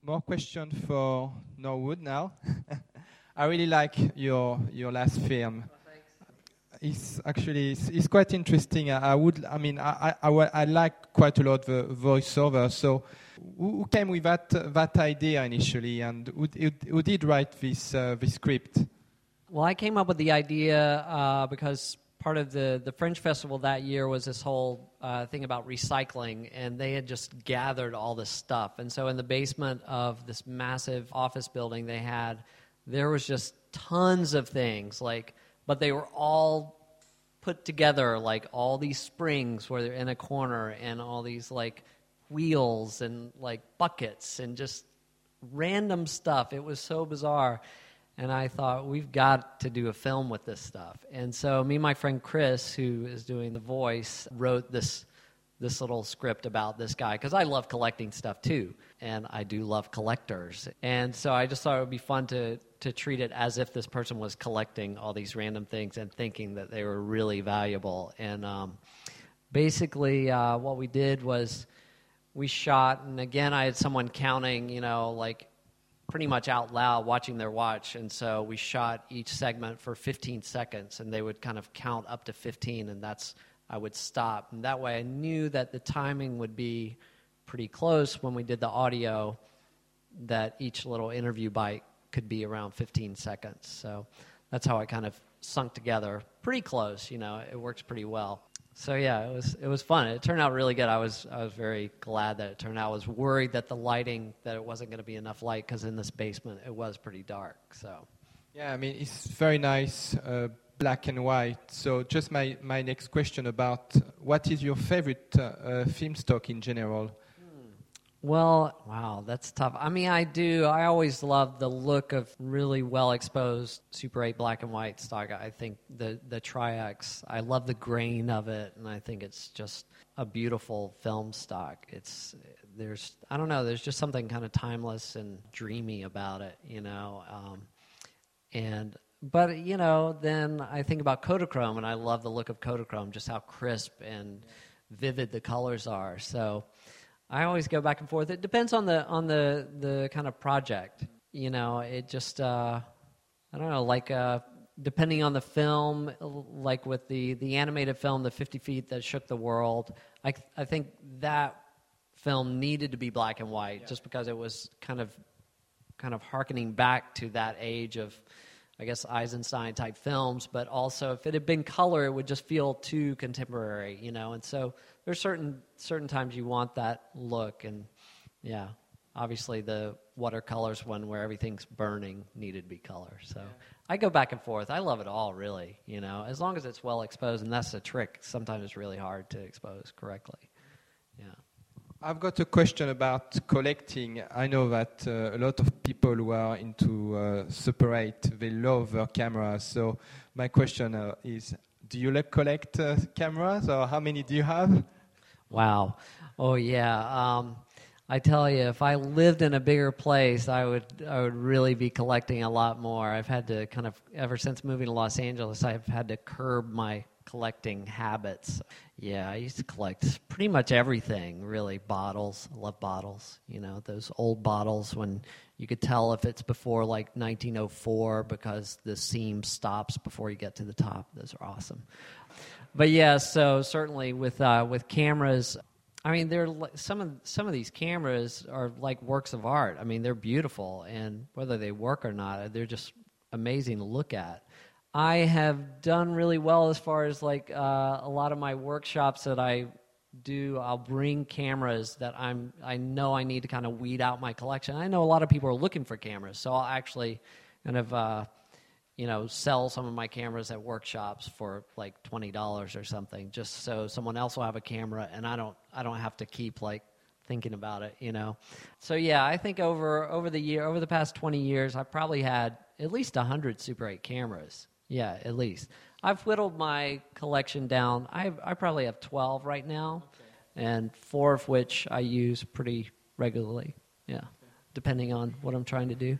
More question for Norwood now. I really like your last film. It's quite interesting. I like quite a lot the voiceover. So, who came with that idea initially, and who did write this script? Well, I came up with the idea because part of the Fringe Festival that year was this whole thing about recycling, and they had just gathered all this stuff. And so in the basement of this massive office building there was just tons of things, but they were all put together, like all these springs where they're in a corner, and all these like wheels and like buckets and just random stuff. It was so bizarre. And I thought, we've got to do a film with this stuff. And so me and my friend Chris, who is doing the voice, wrote this little script about this guy, because I love collecting stuff too, and I do love collectors. And so I just thought it would be fun to treat it as if this person was collecting all these random things and thinking that they were really valuable. And basically what we did was we shot, and again I had someone counting, pretty much out loud, watching their watch. And so we shot each segment for 15 seconds, and they would kind of count up to 15, and I would stop. And that way I knew that the timing would be pretty close when we did the audio, that each little interview bite could be around 15 seconds. So that's how it kind of sunk together. Pretty close, it works pretty well. So yeah, it was fun. It turned out really good. I was very glad that it turned out. I was worried that the lighting, that it wasn't going to be enough light, because in this basement it was pretty dark. So yeah, it's very nice, black and white. So just my next question about what is your favorite film stock in general? Well, wow, that's tough. I always love the look of really well-exposed Super 8 black and white stock. I think the Tri-X, I love the grain of it, and I think it's just a beautiful film stock. There's just something kind of timeless and dreamy about it, But then I think about Kodachrome, and I love the look of Kodachrome, just how crisp and vivid the colors are. So I always go back and forth. It depends on the kind of project. It just I don't know, depending on the film, like with the animated film, The 50 Feet That Shook the World, I think that film needed to be black and white, just because it was kind of hearkening back to that age of, I guess, Eisenstein type films. But also, if it had been color, it would just feel too contemporary, And so there's certain times you want that look, and yeah, obviously the watercolors one where everything's burning needed to be color. So I go back and forth. I love it all, really, as long as it's well exposed, and that's the trick. Sometimes it's really hard to expose correctly. Yeah. I've got a question about collecting. I know that a lot of people who are into Super 8, they love their cameras. So my question is, do you collect cameras, or how many do you have? Wow. Oh, yeah. I tell you, if I lived in a bigger place, I would really be collecting a lot more. I've had to ever since moving to Los Angeles, I've had to curb my collecting habits. Yeah, I used to collect pretty much everything, really. Bottles. I love bottles. Those old bottles when you could tell if it's before 1904 because the seam stops before you get to the top. Those are awesome. But yeah, so certainly with cameras, they're some of these cameras are like works of art. They're beautiful, and whether they work or not, they're just amazing to look at. I have done really well as far as a lot of my workshops that I do. I'll bring cameras that I know I need to kind of weed out my collection. I know a lot of people are looking for cameras, so I'll actually kind of sell some of my cameras at workshops for $20 or something, just so someone else will have a camera and I don't have to keep thinking about it, So yeah, I think over the past 20 years, I've probably had at least 100 Super 8 cameras. Yeah, at least. I've whittled my collection down. I probably have 12 right now, and 4 of which I use pretty regularly. Yeah, depending on what I'm trying to do,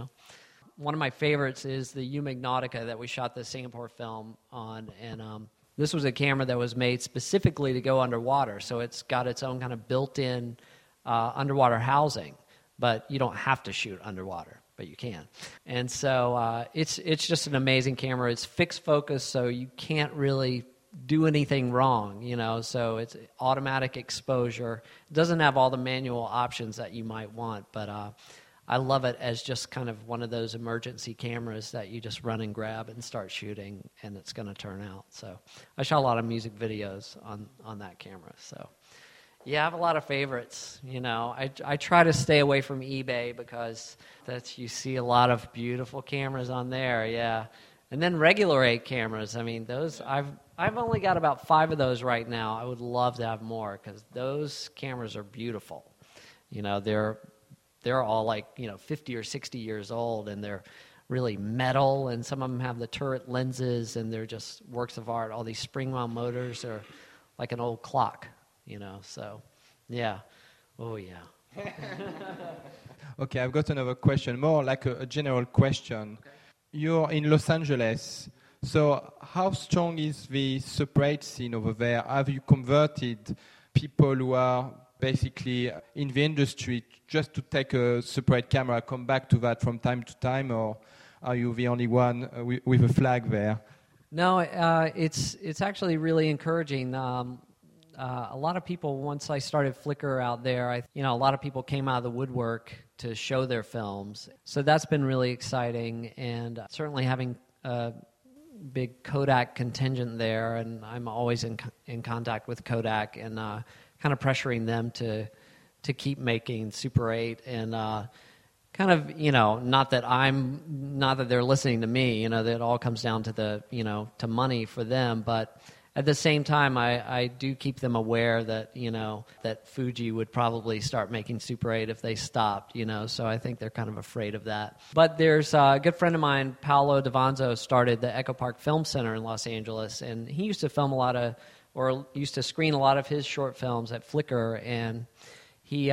One of my favorites is the Umig Nautica that we shot the Singapore film on, and this was a camera that was made specifically to go underwater, so it's got its own kind of built-in underwater housing. but you don't have to shoot underwater, but you can. And so it's just an amazing camera. It's fixed focus, so you can't really do anything wrong, you know, so it's automatic exposure. It doesn't have all the manual options that you might want, but I love it as just kind of one of those emergency cameras that you just run and grab and start shooting, and it's going to turn out. So I shot a lot of music videos on that camera. So yeah, I have a lot of favorites. You know, I try to stay away from eBay because you see a lot of beautiful cameras on there. Yeah, and then regular 8 cameras. I mean, those I've only got about 5 of those right now. I would love to have more because those cameras are beautiful. You know, they're all like, you know, 50 or 60 years old, and they're really metal, and some of them have the turret lenses, and they're just works of art. All these spring-wound motors are like an old clock, you know, so, yeah. Oh, yeah. Okay, I've got another question, more like a general question. Okay. You're in Los Angeles, so how strong is the Super 8 scene over there? Have you converted people who are basically in the industry just to take a Super 8 camera, come back to that from time to time, or are you the only one with a flag there? No, it's actually really encouraging. A lot of people, once I started Flickr out there, a lot of people came out of the woodwork to show their films. So that's been really exciting, and certainly having a big Kodak contingent there, and I'm always in contact with Kodak and kind of pressuring them to keep making Super 8 and kind of, you know, not that they're listening to me, you know, that it all comes down to to money for them, but at the same time, I do keep them aware that, you know, that Fuji would probably start making Super 8 if they stopped, you know, so I think they're kind of afraid of that. But there's a good friend of mine, Paolo Davanzo, started the Echo Park Film Center in Los Angeles, and he used to film used to screen a lot of his short films at Flickr, and he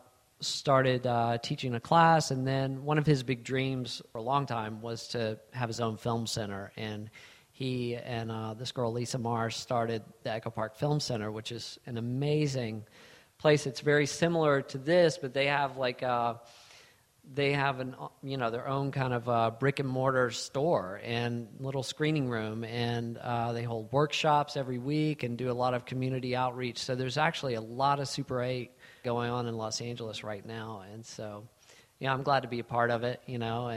started teaching a class, and then one of his big dreams for a long time was to have his own film center, and he and this girl, Lisa Mars, started the Echo Park Film Center, which is an amazing place. It's very similar to this, but they have their own kind of brick and mortar store and little screening room, and they hold workshops every week and do a lot of community outreach. So there's actually a lot of Super 8 going on in Los Angeles right now, and so yeah, I'm glad to be a part of it, you know,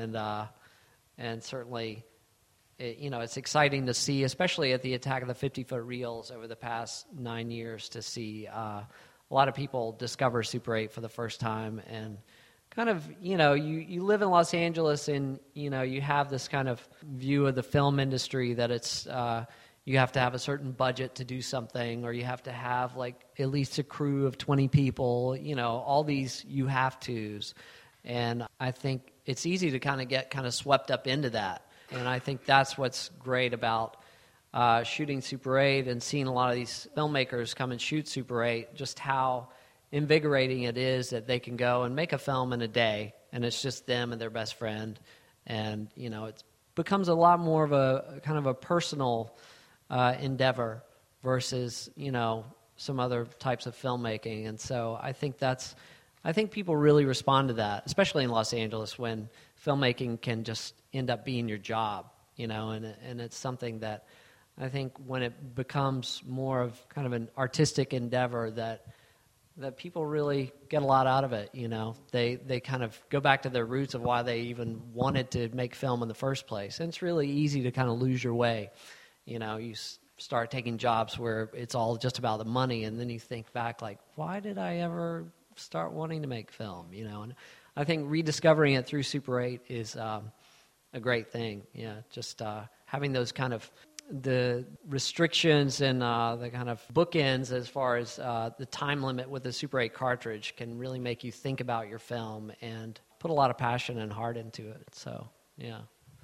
and certainly. It's exciting to see, especially at the Attack of the 50-Foot Reels over the past 9 years, to see a lot of people discover Super 8 for the first time. And kind of, you know, you live in Los Angeles, and, you know, you have this kind of view of the film industry that it's you have to have a certain budget to do something, or you have to have, like, at least a crew of 20 people, you know, all these you have tos. And I think it's easy to kind of get kind of swept up into that. And I think that's what's great about shooting Super 8 and seeing a lot of these filmmakers come and shoot Super 8, just how invigorating it is that they can go and make a film in a day, and it's just them and their best friend. And, you know, it becomes a lot more of a kind of a personal endeavor versus, you know, some other types of filmmaking. And so I think people really respond to that, especially in Los Angeles, when filmmaking can just end up being your job, you know, and it's something that I think when it becomes more of kind of an artistic endeavor that people really get a lot out of it, you know. They kind of go back to their roots of why they even wanted to make film in the first place. And it's really easy to kind of lose your way. You know, you start taking jobs where it's all just about the money, and then you think back like, why did I ever start wanting to make film, you know? And I think rediscovering it through Super 8 is a great thing. Yeah, just having those kind of the restrictions and the kind of bookends as far as the time limit with the Super 8 cartridge can really make you think about your film and put a lot of passion and heart into it. So, yeah.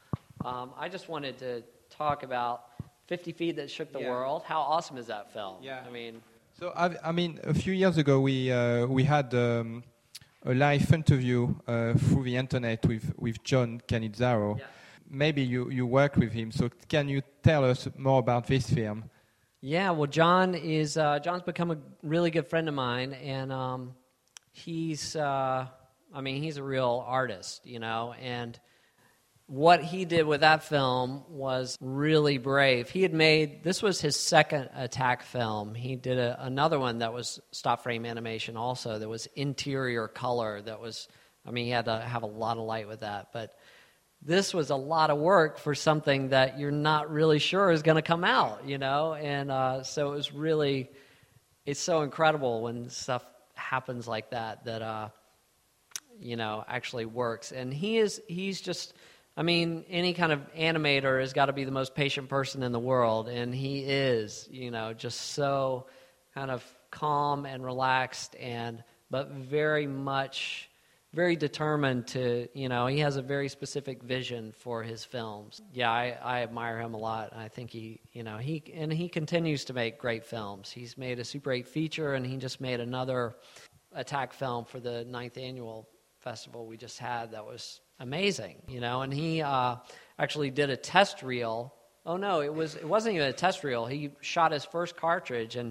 I just wanted to talk about 50 Feet That Shook the World. How awesome is that film? Yeah. I mean... So, I mean, a few years ago, we had a live interview through the internet with John Canizzaro. Yeah. Maybe you worked with him, so can you tell us more about this film? Yeah, well, John's become a really good friend of mine, and he's, I I mean, he's a real artist, you know, and what he did with that film was really brave. This was his second Attack film. He did another one that was stop frame animation also, that was interior color, he had to have a lot of light with that, but this was a lot of work for something that you're not really sure is going to come out, you know, and so it's so incredible when stuff happens like that, actually works. And he's just, any kind of animator has got to be the most patient person in the world, and he is, just so kind of calm and relaxed, but very determined to, he has a very specific vision for his films. Yeah, I admire him a lot. I think he continues to make great films. He's made a Super 8 feature, and he just made another Attack film for the 9th annual festival we just had that was amazing, and he actually did a test reel. Oh no, it wasn't even a test reel. He shot his first cartridge, and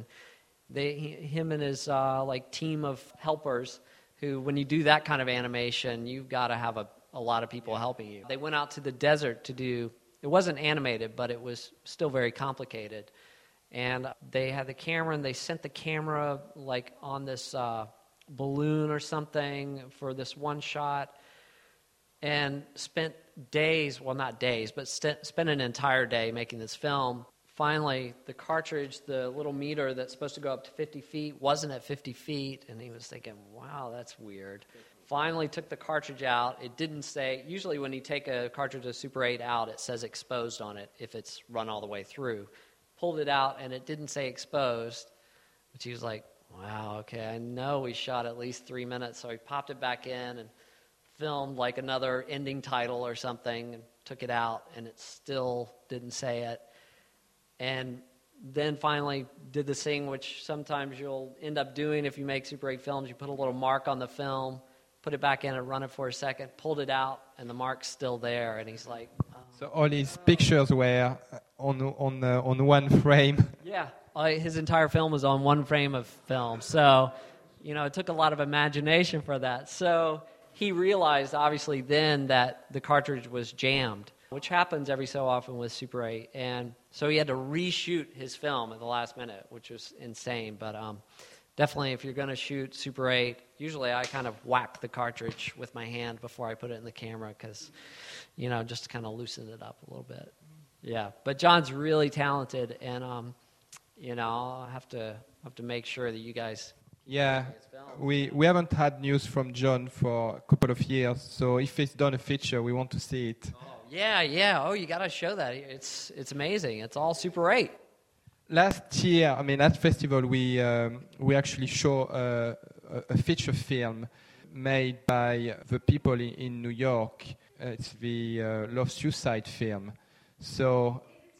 him and his team of helpers, who, when you do that kind of animation, you've got to have a lot of people helping you. They went out to the desert to do, it wasn't animated, but it was still very complicated. And they had the camera, and they sent the camera on this balloon or something for this one shot, and spent days, well, not days, but spent an entire day making this film. Finally, the cartridge, the little meter that's supposed to go up to 50 feet, wasn't at 50 feet, and he was thinking, wow, that's weird. Finally took the cartridge out. It didn't say, usually when you take a cartridge of Super 8 out, it says exposed on it if it's run all the way through. Pulled it out, and it didn't say exposed, which he was like, wow, okay, I know we shot at least 3 minutes, so he popped it back in and filmed another ending title or something, and took it out, and it still didn't say it. And then finally did this thing which sometimes you'll end up doing if you make Super 8 films. You put a little mark on the film, put it back in and run it for a second, pulled it out, and the mark's still there. And he's like... So all his pictures were on one frame? Yeah, his entire film was on one frame of film. So, it took a lot of imagination for that. So he realized, obviously, then that the cartridge was jammed, which happens every so often with Super 8. And so he had to reshoot his film at the last minute, which was insane. But definitely, if you're going to shoot Super 8, usually I kind of whack the cartridge with my hand before I put it in the camera because, just to kind of loosen it up a little bit. Yeah, but John's really talented, and, I'll have to make sure that you guys... Yeah, we haven't had news from John for a couple of years, so if he's done a feature, we want to see it. Oh, yeah. Oh, you got to show that. It's amazing. It's all Super 8. Last year, at festival, we actually show a feature film made by the people in New York. It's the Love Suicide film. So,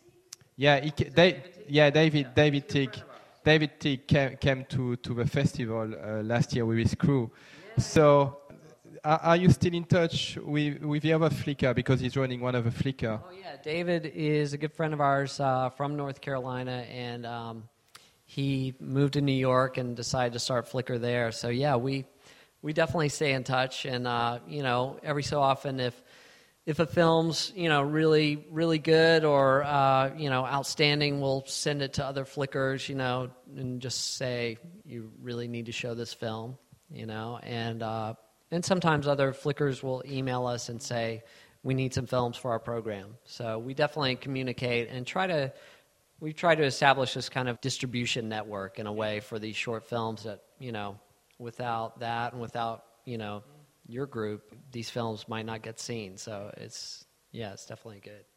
David Tigg. David Tigg came to the festival last year with his crew. Yeah. So, are you still in touch with the other Flickr, because he's running one of the Flickr? Oh yeah, David is a good friend of ours from North Carolina, and he moved to New York and decided to start Flickr there. So yeah, we definitely stay in touch, and every so often if a film's really really good or outstanding, we'll send it to other Flickrs, and just say you really need to show this film, and sometimes other Flickrs will email us and say we need some films for our program. So we definitely communicate and we try to establish this kind of distribution network in a way for these short films that without that and without your group, these films might not get seen. So it's definitely good.